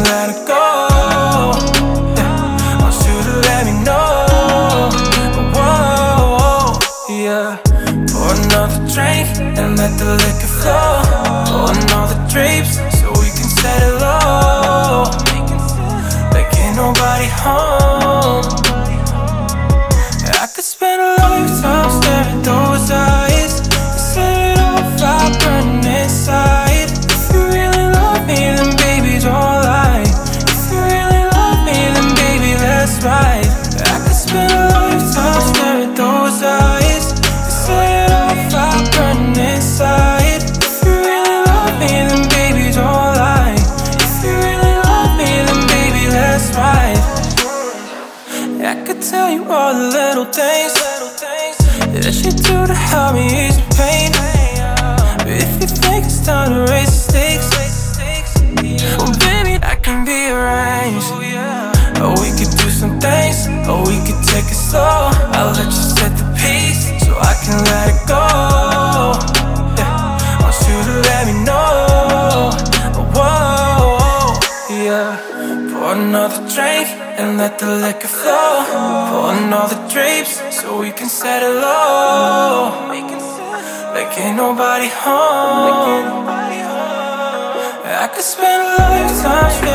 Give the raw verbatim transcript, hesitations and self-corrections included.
let it go. Yeah, want you to let me know. Whoa, yeah. Pour another drink and let the liquor flow. Pour another drapes so we can set it low. Like ain't nobody home. I could spend a lifetime staring at those eyes and set it off, fire burning inside. If you really love me, then baby, don't lie. If you really love me, then baby, let's ride. I could spend a lifetime staring at those eyes and set it off, fire burning inside. If you really love me, then baby, don't lie. If you really love me, then baby, let's ride. I could tell you all the little things that you do to help me ease the pain. But if you think it's time to raise the stakes, well baby, I can be arranged. Or we could do some things, or we could take it slow. I'll let you set the pace so I can let it go. Yeah, want you to let me know. Whoa, yeah. Pour another drink and let the liquor flow. Pour another drapes so we can set it low. Like ain't nobody home. I could spend a lifetime